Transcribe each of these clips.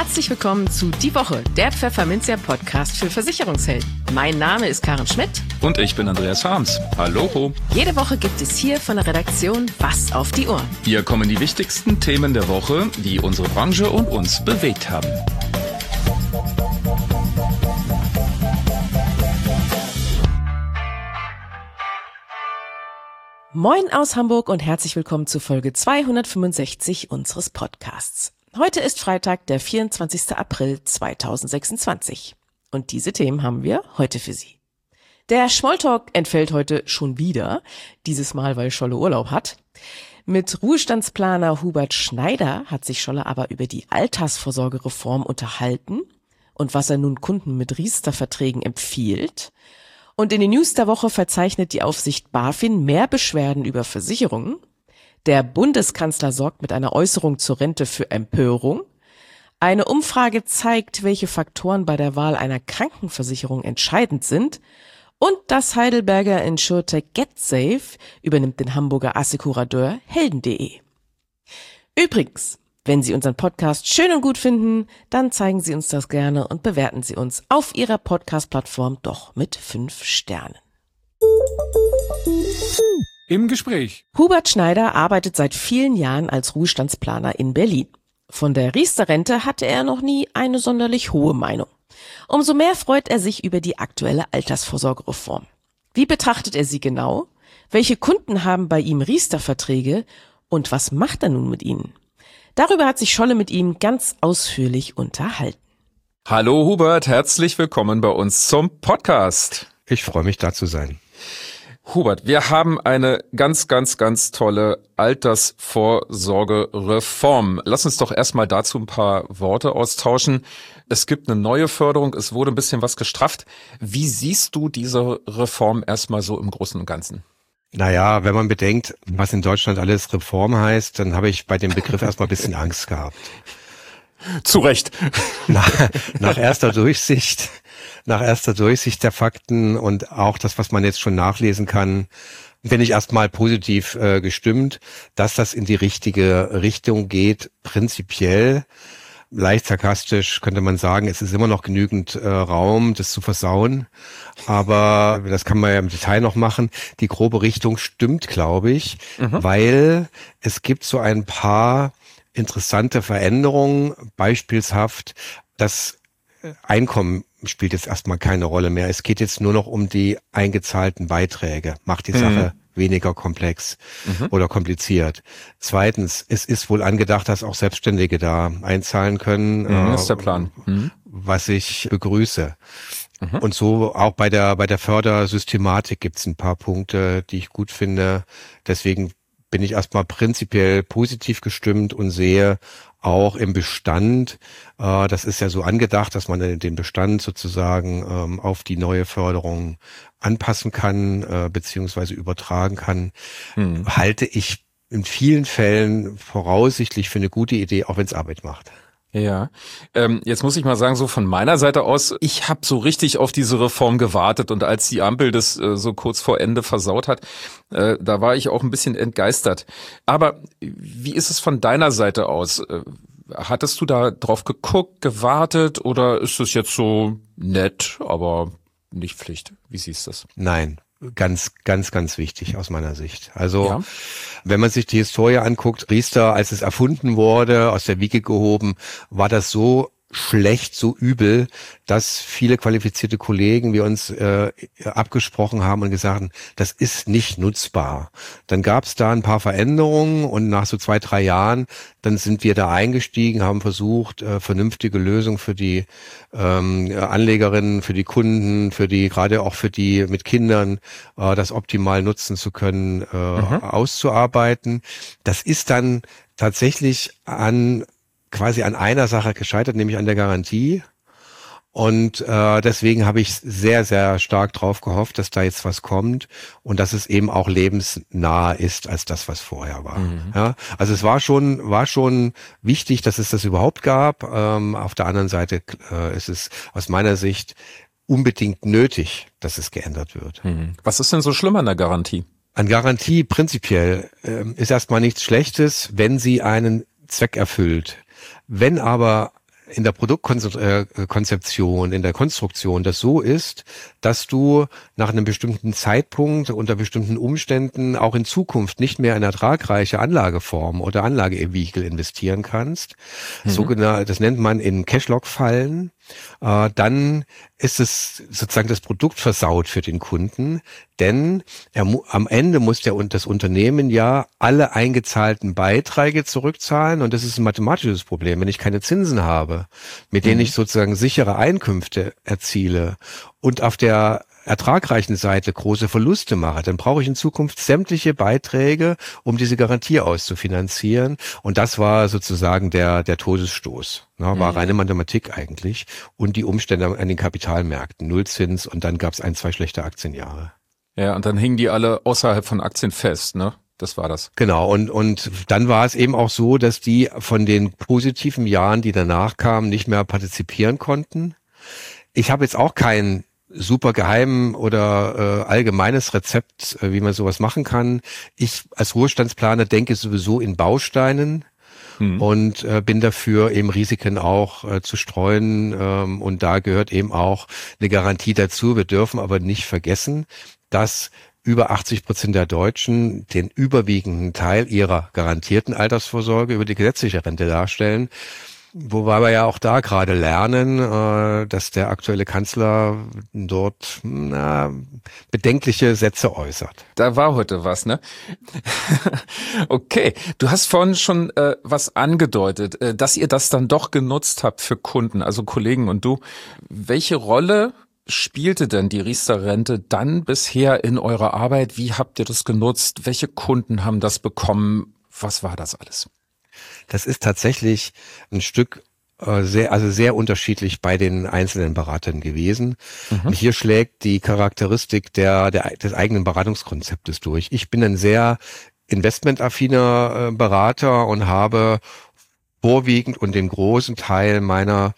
Herzlich willkommen zu Die Woche, der Pfefferminzia-Podcast für Versicherungshelden. Mein Name ist Karen Schmidt. Und ich bin Andreas Harms. Hallo. Jede Woche gibt es hier von der Redaktion was auf die Ohren. Hier kommen die wichtigsten Themen der Woche, die unsere Branche und uns bewegt haben. Moin aus Hamburg und herzlich willkommen zu Folge 265 unseres Podcasts. Heute ist Freitag, der 24. April 2026. Und diese Themen haben wir heute für Sie. Der Smalltalk entfällt heute schon wieder, dieses Mal, weil Scholle Urlaub hat. Mit Ruhestandsplaner Hubert Schneider hat sich Scholle aber über die Altersvorsorgereform unterhalten und was er nun Kunden mit Riester-Verträgen empfiehlt. Und in den News der Woche verzeichnet die Aufsicht BaFin mehr Beschwerden über Versicherungen. Der Bundeskanzler sorgt mit einer Äußerung zur Rente für Empörung. Eine Umfrage zeigt, welche Faktoren bei der Wahl einer Krankenversicherung entscheidend sind. Und das Heidelberger InsurTech GetSafe übernimmt den Hamburger Assekurateur Helden.de. Übrigens, wenn Sie unseren Podcast schön und gut finden, dann zeigen Sie uns das gerne und bewerten Sie uns auf Ihrer Podcast-Plattform doch mit 5 Sternen. Im Gespräch. Hubert Schneider arbeitet seit vielen Jahren als Ruhestandsplaner in Berlin. Von der Riester-Rente hatte er noch nie eine sonderlich hohe Meinung. Umso mehr freut er sich über die aktuelle Altersvorsorgereform. Wie betrachtet er sie genau? Welche Kunden haben bei ihm Riester-Verträge? Und was macht er nun mit ihnen? Darüber hat sich Scholle mit ihm ganz ausführlich unterhalten. Hallo Hubert, herzlich willkommen bei uns zum Podcast. Ich freue mich, da zu sein. Hubert, wir haben eine ganz tolle Altersvorsorgereform. Lass uns doch erstmal dazu ein paar Worte austauschen. Es gibt eine neue Förderung, es wurde ein bisschen was gestrafft. Wie siehst du diese Reform erstmal so im Großen und Ganzen? Naja, wenn man bedenkt, was in Deutschland alles Reform heißt, dann habe ich bei dem Begriff erstmal ein bisschen Angst gehabt. Zu Recht. Nach erster Durchsicht der Fakten und auch das, was man jetzt schon nachlesen kann, bin ich erstmal positiv gestimmt, dass das in die richtige Richtung geht, prinzipiell. Leicht sarkastisch könnte man sagen, es ist immer noch genügend Raum, das zu versauen. Aber das kann man ja im Detail noch machen. Die grobe Richtung stimmt, glaube ich, weil es gibt so ein paar interessante Veränderungen. Beispielshaft, das Einkommen spielt jetzt erstmal keine Rolle mehr. Es geht jetzt nur noch um die eingezahlten Beiträge. Macht die Sache weniger komplex oder kompliziert. Zweitens, es ist wohl angedacht, dass auch Selbstständige da einzahlen können. Das ist der Plan. Was ich begrüße. Und so auch bei der Fördersystematik gibt es ein paar Punkte, die ich gut finde. Deswegen bin ich erstmal prinzipiell positiv gestimmt und sehe auch im Bestand, das ist ja so angedacht, dass man den Bestand sozusagen auf die neue Förderung anpassen kann, beziehungsweise übertragen kann, halte ich in vielen Fällen voraussichtlich für eine gute Idee, auch wenn es Arbeit macht. Ja, jetzt muss ich mal sagen, so von meiner Seite aus, ich habe so richtig auf diese Reform gewartet und als die Ampel das so kurz vor Ende versaut hat, da war ich auch ein bisschen entgeistert. Aber wie ist es von deiner Seite aus? Hattest du da drauf geguckt, gewartet oder ist es jetzt so nett, aber nicht Pflicht? Wie siehst du das? Nein. Ganz wichtig aus meiner Sicht. Also, wenn man sich die Historie anguckt, Riester, als es erfunden wurde, aus der Wiege gehoben, war das so schlecht, so übel, dass viele qualifizierte Kollegen wir uns abgesprochen haben und gesagt haben, das ist nicht nutzbar. Dann gab es da ein paar Veränderungen und nach so 2-3 Jahren, dann sind wir da eingestiegen, haben versucht, vernünftige Lösungen für die Anlegerinnen, für die Kunden, gerade auch für die mit Kindern, das optimal nutzen zu können, auszuarbeiten. Das ist dann tatsächlich quasi an einer Sache gescheitert, nämlich an der Garantie. Und deswegen habe ich sehr, sehr stark drauf gehofft, dass da jetzt was kommt und dass es eben auch lebensnah ist als das, was vorher war. Ja, also es war schon wichtig, dass es das überhaupt gab. Auf der anderen Seite ist es aus meiner Sicht unbedingt nötig, dass es geändert wird. Was ist denn so schlimm an der Garantie? An Garantie prinzipiell ist erstmal nichts Schlechtes, wenn sie einen Zweck erfüllt. Wenn aber in der Produktkonzeption, in der Konstruktion das so ist, dass du nach einem bestimmten Zeitpunkt unter bestimmten Umständen auch in Zukunft nicht mehr in ertragreiche Anlageform oder Anlagevehikel investieren kannst. Das nennt man in Cashlog-Fallen. Dann ist es sozusagen das Produkt versaut für den Kunden, denn am Ende muss das Unternehmen ja alle eingezahlten Beiträge zurückzahlen und das ist ein mathematisches Problem. Wenn ich keine Zinsen habe, mit denen ich sozusagen sichere Einkünfte erziele und auf der ertragreichen Seite große Verluste mache, dann brauche ich in Zukunft sämtliche Beiträge, um diese Garantie auszufinanzieren. Und das war sozusagen der Todesstoß. War reine Mathematik eigentlich. Und die Umstände an den Kapitalmärkten. Nullzins und dann gab es 1, 2 schlechte Aktienjahre. Ja, und dann hingen die alle außerhalb von Aktien fest, ne? Das war das. Genau, und dann war es eben auch so, dass die von den positiven Jahren, die danach kamen, nicht mehr partizipieren konnten. Ich habe jetzt auch kein super geheim oder allgemeines Rezept, wie man sowas machen kann. Ich als Ruhestandsplaner denke sowieso in Bausteinen und bin dafür eben Risiken auch zu streuen und da gehört eben auch eine Garantie dazu. Wir dürfen aber nicht vergessen, dass über 80% der Deutschen den überwiegenden Teil ihrer garantierten Altersvorsorge über die gesetzliche Rente darstellen. Wobei wir ja auch da gerade lernen, dass der aktuelle Kanzler dort bedenkliche Sätze äußert. Da war heute was, ne? Okay, du hast vorhin schon was angedeutet, dass ihr das dann doch genutzt habt für Kunden, also Kollegen und du. Welche Rolle spielte denn die Riester-Rente dann bisher in eurer Arbeit? Wie habt ihr das genutzt? Welche Kunden haben das bekommen? Was war das alles? Das ist tatsächlich ein Stück sehr unterschiedlich bei den einzelnen Beratern gewesen. Und hier schlägt die Charakteristik des eigenen Beratungskonzeptes durch. Ich bin ein sehr investmentaffiner Berater und habe vorwiegend und den großen Teil meiner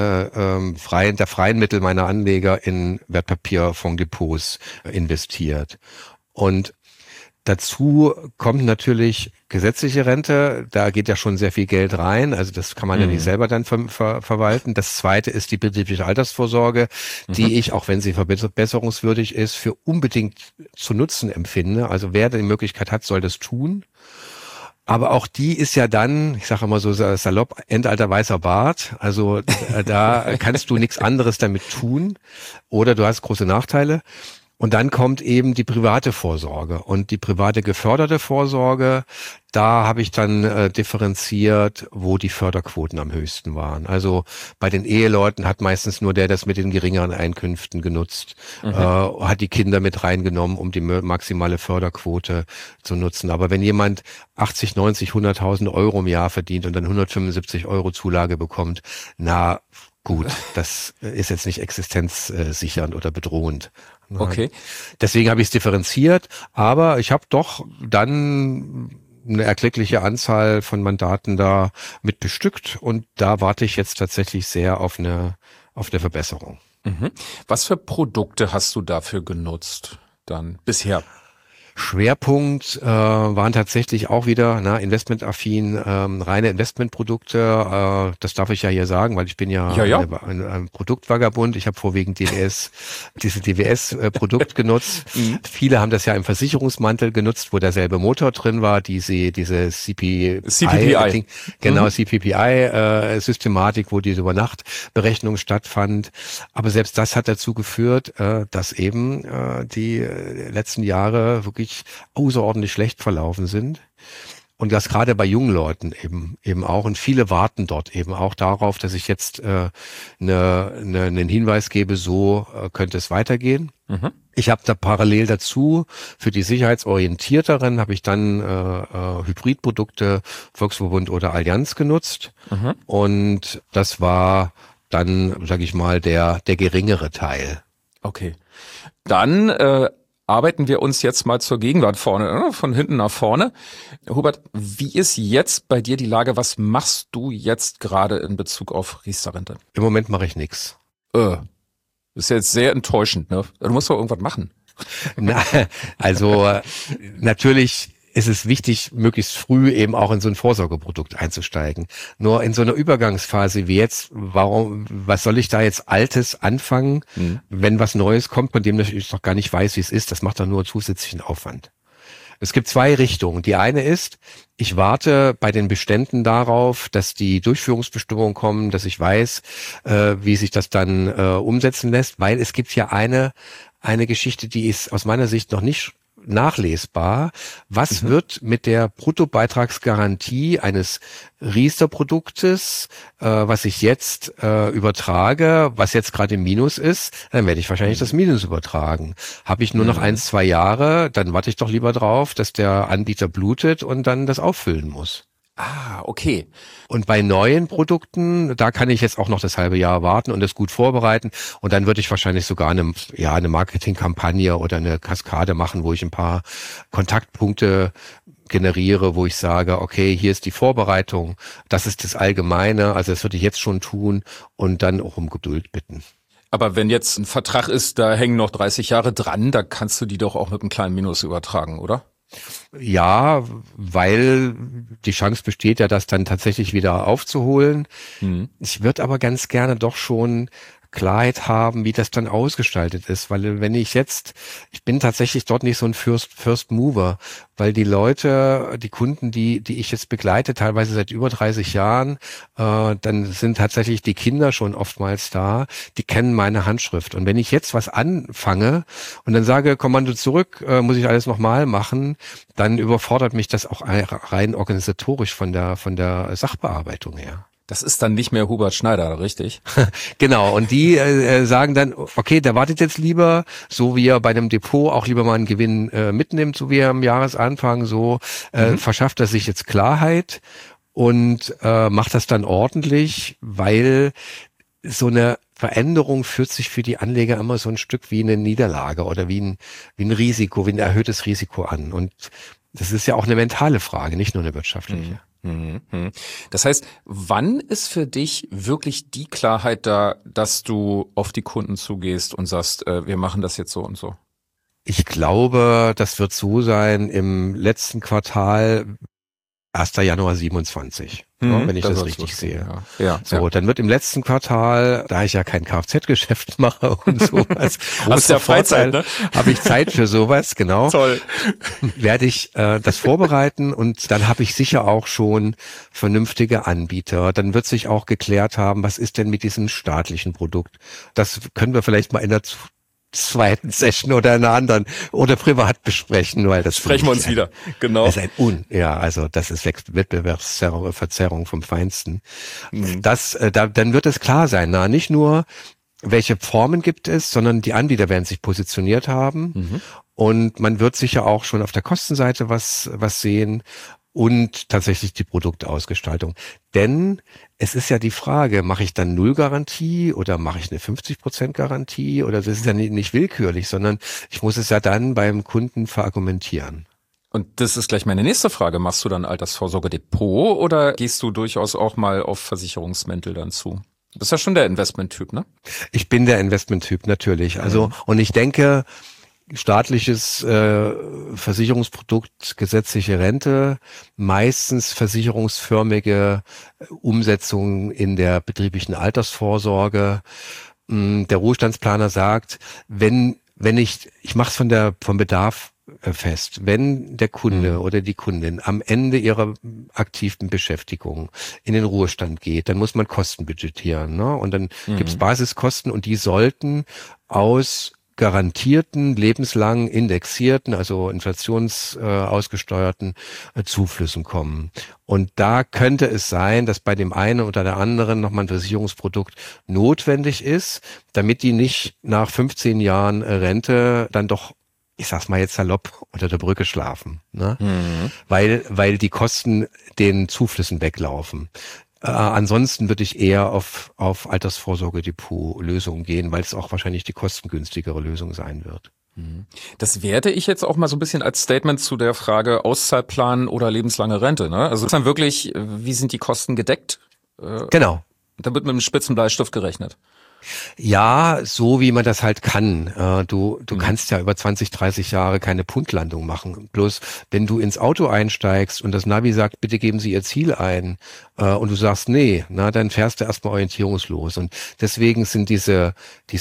freien Mittel meiner Anleger in Wertpapierfondsdepots investiert. Und dazu kommt natürlich gesetzliche Rente, da geht ja schon sehr viel Geld rein, also das kann man ja nicht selber dann verwalten. Das zweite ist die betriebliche Altersvorsorge, die ich, auch wenn sie verbesserungswürdig ist, für unbedingt zu nutzen empfinde. Also wer die Möglichkeit hat, soll das tun. Aber auch die ist ja dann, ich sage immer so salopp, Endalter weißer Bart. Also da kannst du nichts anderes damit tun oder du hast große Nachteile. Und dann kommt eben die private Vorsorge und die private geförderte Vorsorge. Da habe ich dann differenziert, wo die Förderquoten am höchsten waren. Also bei den Eheleuten hat meistens nur der das mit den geringeren Einkünften genutzt, hat die Kinder mit reingenommen, um die maximale Förderquote zu nutzen. Aber wenn jemand 80, 90, 100.000 Euro im Jahr verdient und dann 175 Euro Zulage bekommt, na gut, das ist jetzt nicht existenzsichernd oder bedrohend. Okay. Deswegen habe ich es differenziert, aber ich habe doch dann eine erkleckliche Anzahl von Mandaten da mit bestückt und da warte ich jetzt tatsächlich sehr auf eine Verbesserung. Was für Produkte hast du dafür genutzt dann bisher? Schwerpunkt waren tatsächlich auch wieder investmentaffin, reine Investmentprodukte. Das darf ich ja hier sagen, weil ich bin ja ein Produktvagabund. Ich habe vorwiegend dieses DWS-Produkt genutzt. Viele haben das ja im Versicherungsmantel genutzt, wo derselbe Motor drin war, diese CPPI. CPPI-Systematik, wo diese Übernachtberechnung stattfand. Aber selbst das hat dazu geführt, dass eben die letzten Jahre wirklich außerordentlich schlecht verlaufen sind. Und das gerade bei jungen Leuten eben auch. Und viele warten dort eben auch darauf, dass ich jetzt einen Hinweis gebe, so könnte es weitergehen. Ich habe da parallel dazu für die sicherheitsorientierteren habe ich dann Hybridprodukte Volksverbund oder Allianz genutzt. Und das war dann, sage ich mal, der geringere Teil. Okay. Dann arbeiten wir uns jetzt mal zur Gegenwart vorne, von hinten nach vorne. Hubert, wie ist jetzt bei dir die Lage? Was machst du jetzt gerade in Bezug auf Riester-Rente? Im Moment mache ich nichts. Das ist jetzt sehr enttäuschend, ne? Du musst doch irgendwas machen. Na, also natürlich ist es wichtig, möglichst früh eben auch in so ein Vorsorgeprodukt einzusteigen. Nur in so einer Übergangsphase wie jetzt, was soll ich da jetzt Altes anfangen, wenn was Neues kommt, von dem ich noch gar nicht weiß, wie es ist? Das macht dann nur zusätzlichen Aufwand. Es gibt zwei Richtungen. Die eine ist, ich warte bei den Beständen darauf, dass die Durchführungsbestimmungen kommen, dass ich weiß, wie sich das dann umsetzen lässt, weil es gibt ja eine Geschichte, die ist aus meiner Sicht noch nicht nachlesbar. Was wird mit der Bruttobeitragsgarantie eines Riester-Produktes, was ich jetzt übertrage, was jetzt gerade im Minus ist, dann werde ich wahrscheinlich das Minus übertragen. Habe ich nur noch 1-2 Jahre, dann warte ich doch lieber drauf, dass der Anbieter blutet und dann das auffüllen muss. Ah, okay. Und bei neuen Produkten, da kann ich jetzt auch noch das halbe Jahr warten und es gut vorbereiten. Und dann würde ich wahrscheinlich sogar eine Marketingkampagne oder eine Kaskade machen, wo ich ein paar Kontaktpunkte generiere, wo ich sage, okay, hier ist die Vorbereitung, das ist das Allgemeine, also das würde ich jetzt schon tun und dann auch um Geduld bitten. Aber wenn jetzt ein Vertrag ist, da hängen noch 30 Jahre dran, da kannst du die doch auch mit einem kleinen Minus übertragen, oder? Ja, weil die Chance besteht ja, das dann tatsächlich wieder aufzuholen. Ich würde aber ganz gerne doch schon Klarheit haben, wie das dann ausgestaltet ist, weil ich bin tatsächlich dort nicht so ein First Mover, weil die Leute, die Kunden, die ich jetzt begleite, teilweise seit über 30 Jahren, dann sind tatsächlich die Kinder schon oftmals da, die kennen meine Handschrift. Und wenn ich jetzt was anfange und dann sage, Kommando zurück, muss ich alles nochmal machen, dann überfordert mich das auch rein organisatorisch von der Sachbearbeitung her. Das ist dann nicht mehr Hubert Schneider, richtig? Genau, und die sagen dann, okay, der wartet jetzt lieber, so wie er bei einem Depot auch lieber mal einen Gewinn mitnimmt, so wie er am Jahresanfang, so verschafft er sich jetzt Klarheit und macht das dann ordentlich, weil so eine Veränderung fühlt sich für die Anleger immer so ein Stück wie eine Niederlage oder wie ein Risiko, wie ein erhöhtes Risiko an. Und das ist ja auch eine mentale Frage, nicht nur eine wirtschaftliche. Das heißt, wann ist für dich wirklich die Klarheit da, dass du auf die Kunden zugehst und sagst, wir machen das jetzt so und so? Ich glaube, das wird so sein im letzten Quartal, 1. Januar 27, wenn ich das richtig sehe. Ja. So, dann wird im letzten Quartal, da ich ja kein Kfz-Geschäft mache und sowas, hast ja Freizeit, ne? Habe ich Zeit für sowas, genau. Toll. Werde ich das vorbereiten und dann habe ich sicher auch schon vernünftige Anbieter. Dann wird sich auch geklärt haben, was ist denn mit diesem staatlichen Produkt? Das können wir vielleicht mal in der zweiten Session oder einer anderen oder privat besprechen, weil das sprechen wir uns wieder. Genau. Das ist also das ist Wettbewerbsverzerrung vom Feinsten. Dann wird es klar sein, nicht nur welche Formen gibt es, sondern die Anbieter werden sich positioniert haben und man wird sicher auch schon auf der Kostenseite was sehen und tatsächlich die Produktausgestaltung. Denn es ist ja die Frage, mache ich dann 0 Garantie oder mache ich eine 50% Garantie oder das ist ja nicht willkürlich, sondern ich muss es ja dann beim Kunden verargumentieren. Und das ist gleich meine nächste Frage. Machst du dann Altersvorsorge-Depot oder gehst du durchaus auch mal auf Versicherungsmäntel dann zu? Du bist ja schon der Investmenttyp, ne? Ich bin der Investmenttyp, natürlich. Also, und ich denke, staatliches Versicherungsprodukt, gesetzliche Rente, meistens versicherungsförmige Umsetzung in der betrieblichen Altersvorsorge. Der Ruhestandsplaner sagt, wenn ich mache es vom Bedarf fest, wenn der Kunde oder die Kundin am Ende ihrer aktiven Beschäftigung in den Ruhestand geht, dann muss man Kosten budgetieren, ne? Und dann gibt's Basiskosten und die sollten aus garantierten, lebenslang indexierten, also inflationsausgesteuerten Zuflüssen kommen. Und da könnte es sein, dass bei dem einen oder der anderen nochmal ein Versicherungsprodukt notwendig ist, damit die nicht nach 15 Jahren Rente dann doch, ich sag's mal jetzt salopp, unter der Brücke schlafen, ne? Weil die Kosten den Zuflüssen weglaufen. Ansonsten würde ich eher auf Altersvorsorge-Depot-Lösungen gehen, weil es auch wahrscheinlich die kostengünstigere Lösung sein wird. Das werte ich jetzt auch mal so ein bisschen als Statement zu der Frage Auszahlplan oder lebenslange Rente, ne? Also ist dann wirklich, wie sind die Kosten gedeckt? Genau. Da wird mit einem spitzen Bleistift gerechnet. Ja, so wie man das halt kann. Du kannst ja über 20, 30 Jahre keine Punktlandung machen. Bloß wenn du ins Auto einsteigst und das Navi sagt, bitte geben Sie Ihr Ziel ein, und du sagst nee, dann fährst du erstmal orientierungslos. Und deswegen sind diese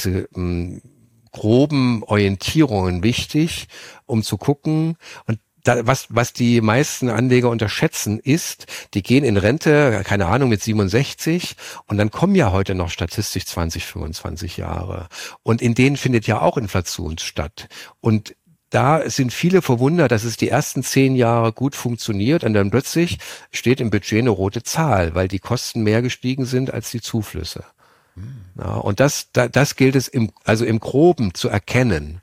groben Orientierungen wichtig, um zu gucken. Und was die meisten Anleger unterschätzen ist, die gehen in Rente, keine Ahnung, mit 67 und dann kommen ja heute noch statistisch 20, 25 Jahre. Und in denen findet ja auch Inflation statt. Und da sind viele verwundert, dass es die ersten 10 Jahre gut funktioniert und dann plötzlich steht im Budget eine rote Zahl, weil die Kosten mehr gestiegen sind als die Zuflüsse. Ja, und das gilt es im Groben zu erkennen.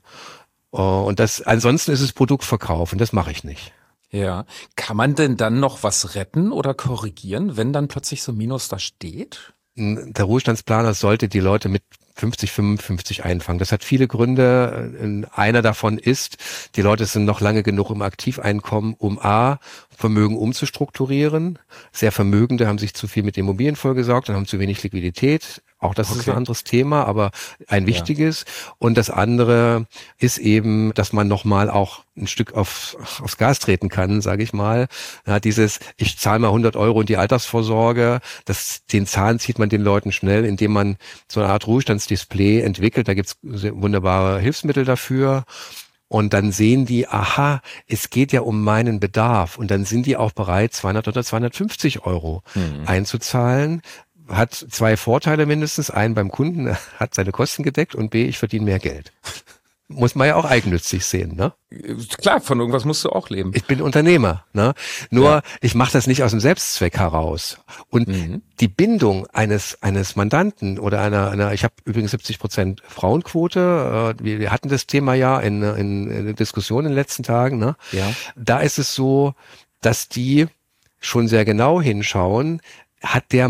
Und ansonsten ist es Produktverkauf und das mache ich nicht. Ja. Kann man denn dann noch was retten oder korrigieren, wenn dann plötzlich so ein Minus da steht? Der Ruhestandsplaner sollte die Leute mit 50, 55 einfangen. Das hat viele Gründe. Einer davon ist, die Leute sind noch lange genug im Aktiveinkommen, um Vermögen umzustrukturieren. Sehr Vermögende haben sich zu viel mit Immobilien vollgesaugt und haben zu wenig Liquidität. Auch das ist ein anderes Thema, aber ein wichtiges. Ja. Und das andere ist eben, dass man nochmal auch ein Stück aufs Gas treten kann, sage ich mal. Ja, ich zahle mal 100 € in die Altersvorsorge, den Zahn zieht man den Leuten schnell, indem man so eine Art Ruhestandsdisplay entwickelt. Da gibt's wunderbare Hilfsmittel dafür. Und dann sehen die, aha, es geht ja um meinen Bedarf. Und dann sind die auch bereit, 200 oder 250 € einzuzahlen. Hat 2 Vorteile mindestens. Einen beim Kunden, hat seine Kosten gedeckt und B, ich verdiene mehr Geld. Muss man ja auch eigennützig sehen, ne? Klar, von irgendwas musst du auch leben. Ich bin Unternehmer, ne? Nur, ich mache das nicht aus dem Selbstzweck heraus. Und die Bindung eines Mandanten oder einer ich habe übrigens 70% Frauenquote, wir hatten das Thema ja in Diskussion in den letzten Tagen, ne? Ja. Da ist es so, dass die schon sehr genau hinschauen, hat der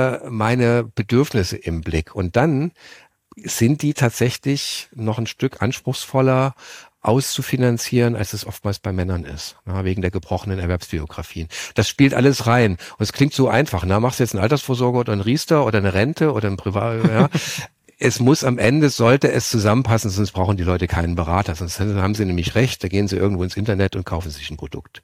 meine Bedürfnisse im Blick. Und dann sind die tatsächlich noch ein Stück anspruchsvoller auszufinanzieren, als es oftmals bei Männern ist, wegen der gebrochenen Erwerbsbiografien. Das spielt alles rein. Und es klingt so einfach. Machst du jetzt eine Altersvorsorge oder ein Riester oder eine Rente oder ein Privat, ja. Es muss am Ende, sollte es zusammenpassen, sonst brauchen die Leute keinen Berater. Sonst haben sie nämlich recht, da gehen sie irgendwo ins Internet und kaufen sich ein Produkt.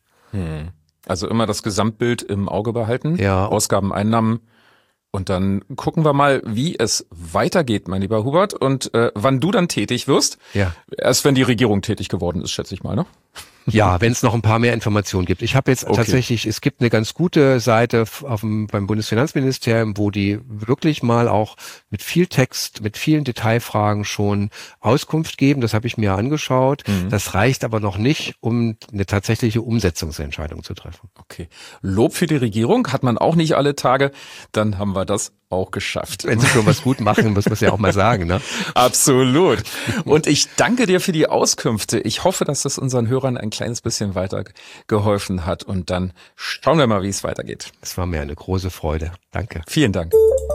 Also immer das Gesamtbild im Auge behalten, ja. Ausgaben, Einnahmen und dann gucken wir mal, wie es weitergeht, mein lieber Hubert, und wann du dann tätig wirst. Ja. Erst wenn die Regierung tätig geworden ist, schätze ich mal, ne? Ja, wenn es noch ein paar mehr Informationen gibt. Ich habe jetzt tatsächlich, es gibt eine ganz gute Seite beim Bundesfinanzministerium, wo die wirklich mal auch mit viel Text, mit vielen Detailfragen schon Auskunft geben. Das habe ich mir angeschaut. Das reicht aber noch nicht, um eine tatsächliche Umsetzungsentscheidung zu treffen. Okay. Lob für die Regierung hat man auch nicht alle Tage. Dann haben wir das auch geschafft. Wenn sie schon was gut machen, muss man es ja auch mal sagen, ne? Absolut. Und ich danke dir für die Auskünfte. Ich hoffe, dass das unseren Hörern ein kleines bisschen weiter geholfen hat. Und dann schauen wir mal, wie es weitergeht. Es war mir eine große Freude. Danke. Vielen Dank.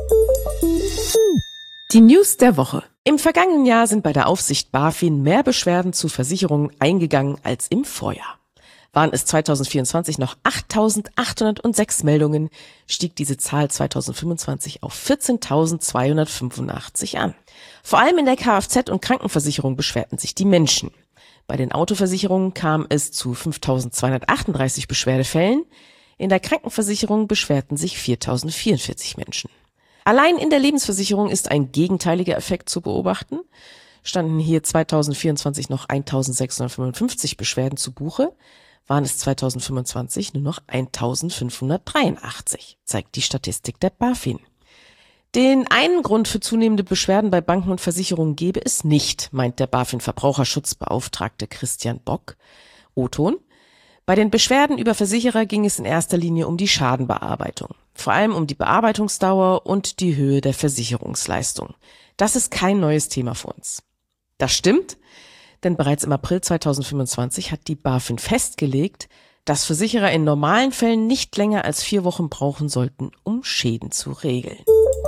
Die News der Woche. Im vergangenen Jahr sind bei der Aufsicht BaFin mehr Beschwerden zu Versicherungen eingegangen als im Vorjahr. Waren es 2024 noch 8.806 Meldungen, stieg diese Zahl 2025 auf 14.285 an. Vor allem in der Kfz- und Krankenversicherung beschwerten sich die Menschen. Bei den Autoversicherungen kam es zu 5.238 Beschwerdefällen. In der Krankenversicherung beschwerten sich 4.044 Menschen. Allein in der Lebensversicherung ist ein gegenteiliger Effekt zu beobachten. Standen hier 2024 noch 1.655 Beschwerden zu Buche, waren es 2025 nur noch 1.583, zeigt die Statistik der BaFin. Den einen Grund für zunehmende Beschwerden bei Banken und Versicherungen gebe es nicht, meint der BaFin-Verbraucherschutzbeauftragte Christian Bock. O-Ton: Bei den Beschwerden über Versicherer ging es in erster Linie um die Schadenbearbeitung, vor allem um die Bearbeitungsdauer und die Höhe der Versicherungsleistung. Das ist kein neues Thema für uns. Das stimmt, denn bereits im April 2025 hat die BaFin festgelegt, dass Versicherer in normalen Fällen nicht länger als 4 Wochen brauchen sollten, um Schäden zu regeln.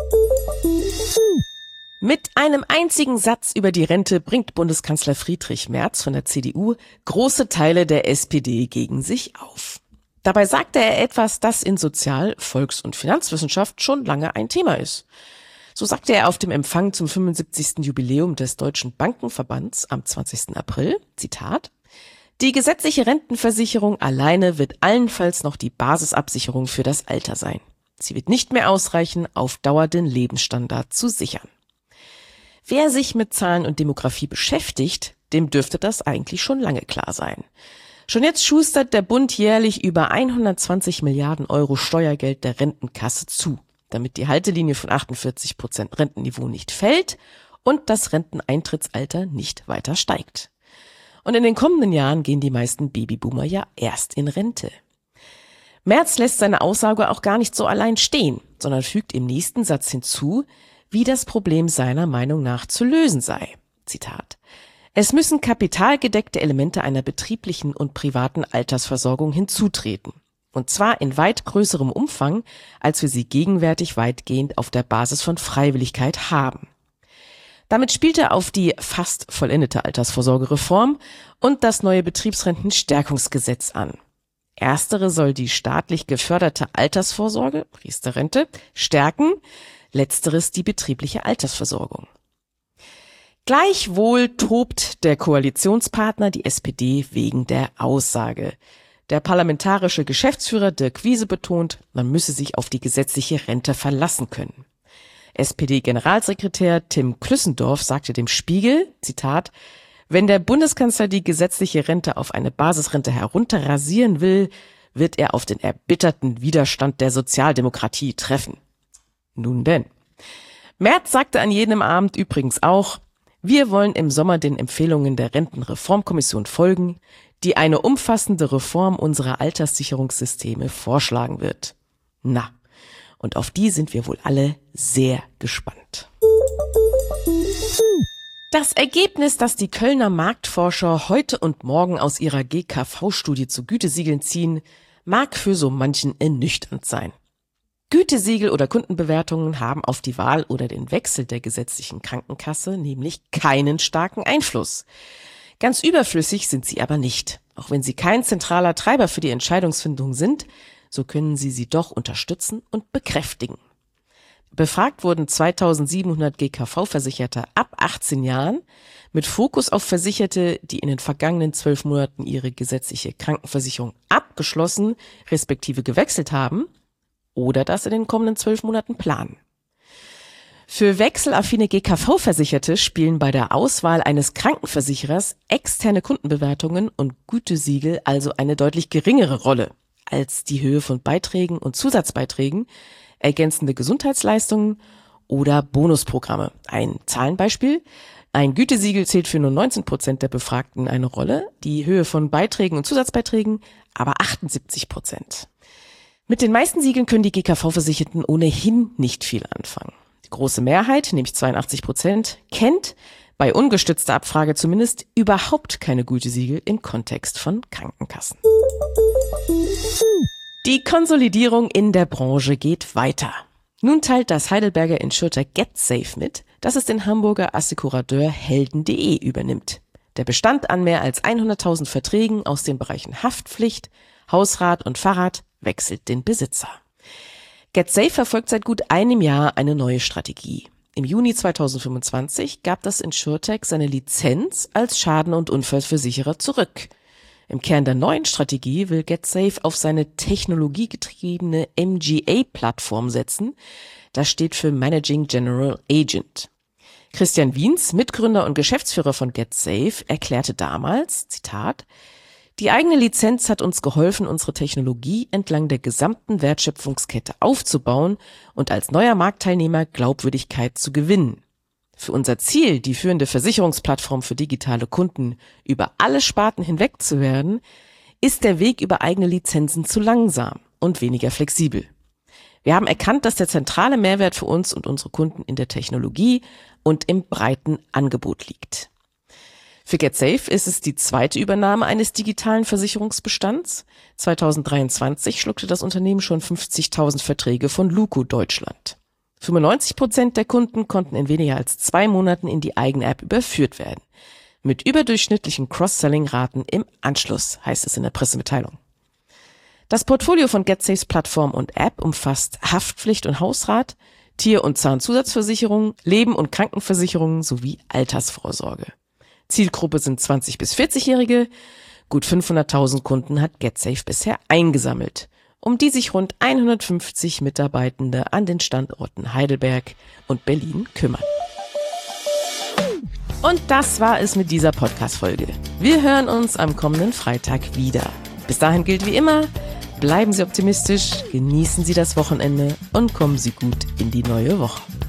Mit einem einzigen Satz über die Rente bringt Bundeskanzler Friedrich Merz von der CDU große Teile der SPD gegen sich auf. Dabei sagte er etwas, das in Sozial-, Volks- und Finanzwissenschaft schon lange ein Thema ist. So sagte er auf dem Empfang zum 75. Jubiläum des Deutschen Bankenverbands am 20. April, Zitat: Die gesetzliche Rentenversicherung alleine wird allenfalls noch die Basisabsicherung für das Alter sein. Sie wird nicht mehr ausreichen, auf Dauer den Lebensstandard zu sichern. Wer sich mit Zahlen und Demografie beschäftigt, dem dürfte das eigentlich schon lange klar sein. Schon jetzt schustert der Bund jährlich über 120 Milliarden Euro Steuergeld der Rentenkasse zu, damit die Haltelinie von 48% Rentenniveau nicht fällt und das Renteneintrittsalter nicht weiter steigt. Und in den kommenden Jahren gehen die meisten Babyboomer ja erst in Rente. Merz lässt seine Aussage auch gar nicht so allein stehen, sondern fügt im nächsten Satz hinzu, wie das Problem seiner Meinung nach zu lösen sei. Zitat: Es müssen kapitalgedeckte Elemente einer betrieblichen und privaten Altersversorgung hinzutreten. Und zwar in weit größerem Umfang, als wir sie gegenwärtig weitgehend auf der Basis von Freiwilligkeit haben. Damit spielt er auf die fast vollendete Altersvorsorgereform und das neue Betriebsrentenstärkungsgesetz an. Erstere soll die staatlich geförderte Altersvorsorge, Riester-Rente, stärken, letzteres die betriebliche Altersversorgung. Gleichwohl tobt der Koalitionspartner, die SPD, wegen der Aussage. Der parlamentarische Geschäftsführer Dirk Wiese betont, man müsse sich auf die gesetzliche Rente verlassen können. SPD-Generalsekretär Tim Klüssendorf sagte dem Spiegel, Zitat: Wenn der Bundeskanzler die gesetzliche Rente auf eine Basisrente herunterrasieren will, wird er auf den erbitterten Widerstand der Sozialdemokratie treffen. Nun denn. Merz sagte an jenem Abend übrigens auch: Wir wollen im Sommer den Empfehlungen der Rentenreformkommission folgen, die eine umfassende Reform unserer Alterssicherungssysteme vorschlagen wird. Na, und auf die sind wir wohl alle sehr gespannt. Das Ergebnis, das die Kölner Marktforscher heute und morgen aus ihrer GKV-Studie zu Gütesiegeln ziehen, mag für so manchen ernüchternd sein. Gütesiegel oder Kundenbewertungen haben auf die Wahl oder den Wechsel der gesetzlichen Krankenkasse nämlich keinen starken Einfluss. Ganz überflüssig sind sie aber nicht. Auch wenn sie kein zentraler Treiber für die Entscheidungsfindung sind, so können sie doch unterstützen und bekräftigen. Befragt wurden 2700 GKV-Versicherte ab 18 Jahren mit Fokus auf Versicherte, die in den vergangenen 12 Monaten ihre gesetzliche Krankenversicherung abgeschlossen, respektive gewechselt haben oder das in den kommenden 12 Monaten planen. Für wechselaffine GKV-Versicherte spielen bei der Auswahl eines Krankenversicherers externe Kundenbewertungen und Gütesiegel also eine deutlich geringere Rolle als die Höhe von Beiträgen und Zusatzbeiträgen, ergänzende Gesundheitsleistungen oder Bonusprogramme. Ein Zahlenbeispiel: Ein Gütesiegel zählt für nur 19% der Befragten eine Rolle, die Höhe von Beiträgen und Zusatzbeiträgen aber 78%. Mit den meisten Siegeln können die GKV-Versicherten ohnehin nicht viel anfangen. Die große Mehrheit, nämlich 82%, kennt, bei ungestützter Abfrage zumindest, überhaupt keine Gütesiegel im Kontext von Krankenkassen. Die Konsolidierung in der Branche geht weiter. Nun teilt das Heidelberger Insurtech GetSafe mit, dass es den Hamburger Assekurateur Helden.de übernimmt. Der Bestand an mehr als 100.000 Verträgen aus den Bereichen Haftpflicht, Hausrat und Fahrrad wechselt den Besitzer. GetSafe verfolgt seit gut einem Jahr eine neue Strategie. Im Juni 2025 gab das Insurtech seine Lizenz als Schaden- und Unfallversicherer zurück. Im Kern der neuen Strategie will GetSafe auf seine technologiegetriebene MGA-Plattform setzen. Das steht für Managing General Agent. Christian Wiens, Mitgründer und Geschäftsführer von GetSafe, erklärte damals, Zitat: Die eigene Lizenz hat uns geholfen, unsere Technologie entlang der gesamten Wertschöpfungskette aufzubauen und als neuer Marktteilnehmer Glaubwürdigkeit zu gewinnen. Für unser Ziel, die führende Versicherungsplattform für digitale Kunden über alle Sparten hinweg zu werden, ist der Weg über eigene Lizenzen zu langsam und weniger flexibel. Wir haben erkannt, dass der zentrale Mehrwert für uns und unsere Kunden in der Technologie und im breiten Angebot liegt. Für GetSafe ist es die zweite Übernahme eines digitalen Versicherungsbestands. 2023 schluckte das Unternehmen schon 50.000 Verträge von Luko Deutschland. 95% der Kunden konnten in weniger als 2 Monaten in die eigene App überführt werden. Mit überdurchschnittlichen Cross-Selling-Raten im Anschluss, heißt es in der Pressemitteilung. Das Portfolio von GetSafes Plattform und App umfasst Haftpflicht und Hausrat, Tier- und Zahnzusatzversicherung, Leben- und Krankenversicherung sowie Altersvorsorge. Zielgruppe sind 20- bis 40-Jährige. Gut 500.000 Kunden hat GetSafe bisher eingesammelt, um die sich rund 150 Mitarbeitende an den Standorten Heidelberg und Berlin kümmern. Und das war es mit dieser Podcast-Folge. Wir hören uns am kommenden Freitag wieder. Bis dahin gilt wie immer, bleiben Sie optimistisch, genießen Sie das Wochenende und kommen Sie gut in die neue Woche.